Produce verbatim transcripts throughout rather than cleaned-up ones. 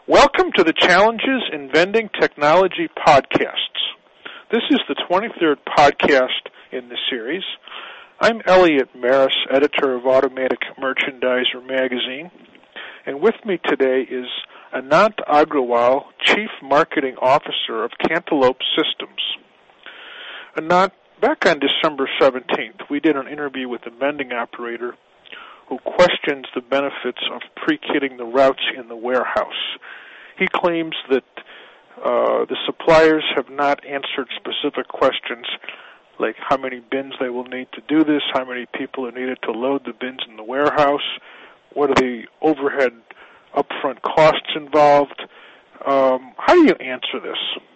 Welcome to the Challenges in Vending Technology podcasts. This is the twenty-third podcast in the series. I'm Elliot Maris, editor of Automatic Merchandiser magazine, and with me today is Anant Agrawal, Chief Marketing Officer of Cantaloupe Systems. Anant, back on December seventeenth, we did an interview with a vending operator who questions the benefits of pre-kitting the routes in the warehouse. He claims that uh, the suppliers have not answered specific questions like how many bins they will need to do this, how many people are needed to load the bins in the warehouse, what are the overhead upfront costs involved. Um, how do you answer this?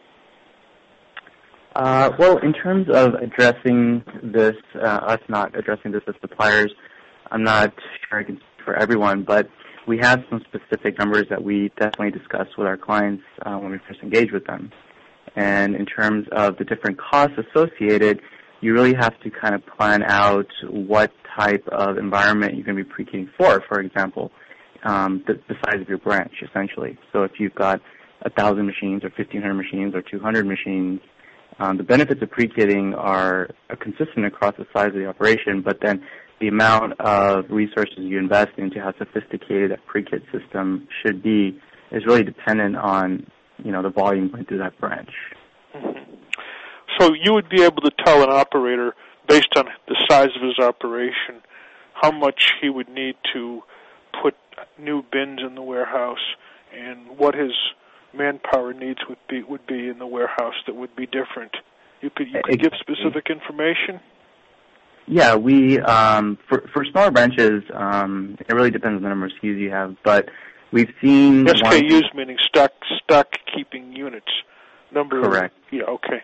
Uh, well, in terms of addressing this, uh, us not addressing this as suppliers, I'm not sure I can speak for everyone, but we have some specific numbers that we definitely discuss with our clients uh, when we first engage with them. And in terms of the different costs associated, you really have to kind of plan out what type of environment you're going to be pre-kitting for, for example, um, the, the size of your branch, essentially. So if you've got one thousand machines or fifteen hundred machines or two hundred machines, um, the benefits of pre-kitting are, are consistent across the size of the operation, but then the amount of resources you invest into how sophisticated that pre-kit system should be is really dependent on, you know, the volume going through that branch. Mm-hmm. So you would be able to tell an operator, based on the size of his operation, how much he would need to put new bins in the warehouse and what his manpower needs would be would be in the warehouse that would be different. You could you could give specific information? Yeah, we um, for for smaller branches, um, it really depends on the number of S K Us you have. But we've seen S K Us one, meaning stock stock keeping units. Number. Correct. Yeah. Okay.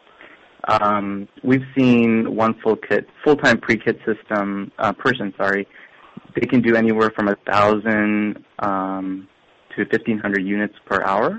Um, we've seen one full kit, full time pre kit system uh, person. Sorry, they can do anywhere from a thousand um, to fifteen hundred units per hour.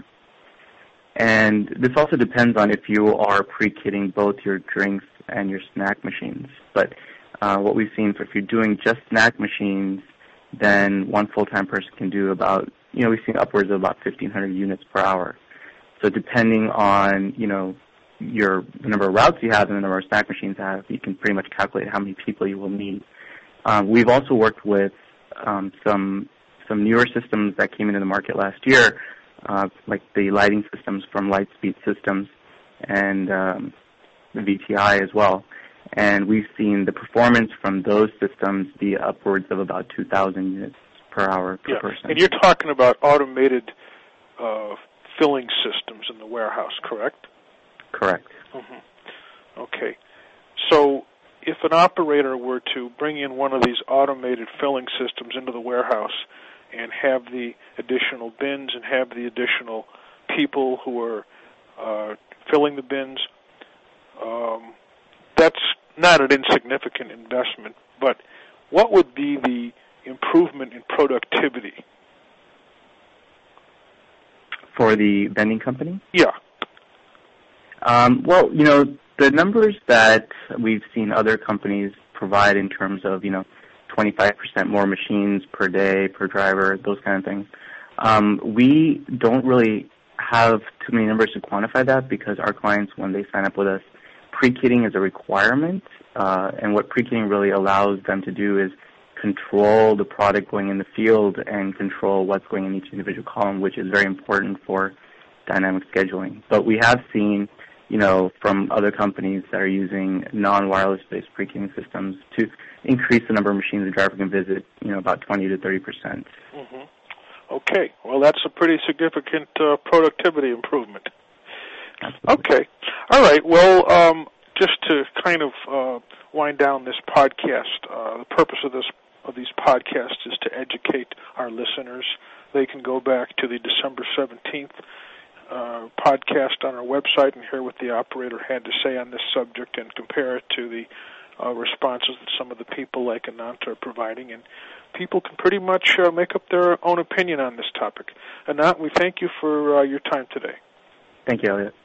And this also depends on if you are pre-kitting both your drinks and your snack machines. But uh, what we've seen, for if you're doing just snack machines, then one full-time person can do about, you know, we've seen upwards of about fifteen hundred units per hour. So depending on, you know, your the number of routes you have and the number of snack machines you have, you can pretty much calculate how many people you will need. Um, we've also worked with um, some some newer systems that came into the market last year, Uh, like the lighting systems from Lightspeed Systems and um, the V T I as well. And we've seen the performance from those systems be upwards of about two thousand units per hour per yeah. person. And you're talking about automated uh, filling systems in the warehouse, correct? Correct. Mm-hmm. Okay. So if an operator were to bring in one of these automated filling systems into the warehouse and have the additional bins and have the additional people who are uh, filling the bins, um, that's not an insignificant investment. But what would be the improvement in productivity? For the vending company? Yeah. Um, well, you know, the numbers that we've seen other companies provide in terms of, you know, twenty-five percent more machines per day, per driver, those kind of things. Um, we don't really have too many numbers to quantify that because our clients, when they sign up with us, pre-kitting is a requirement, uh, and what pre-kitting really allows them to do is control the product going in the field and control what's going in each individual column, which is very important for dynamic scheduling. But we have seen, you know, from other companies that are using non-wireless-based pre-kitting systems to increase the number of machines the driver can visit, you know, about twenty to thirty percent. Mm-hmm. Okay. Well, that's a pretty significant uh, productivity improvement. Absolutely. Okay. All right. Well, um, just to kind of uh, wind down this podcast, uh, the purpose of this of these podcasts is to educate our listeners. They can go back to the December seventeenth Uh, podcast on our website and hear what the operator had to say on this subject and compare it to the uh, responses that some of the people like Anant are providing. And people can pretty much uh, make up their own opinion on this topic. Anant, we thank you for uh, your time today. Thank you, Elliot.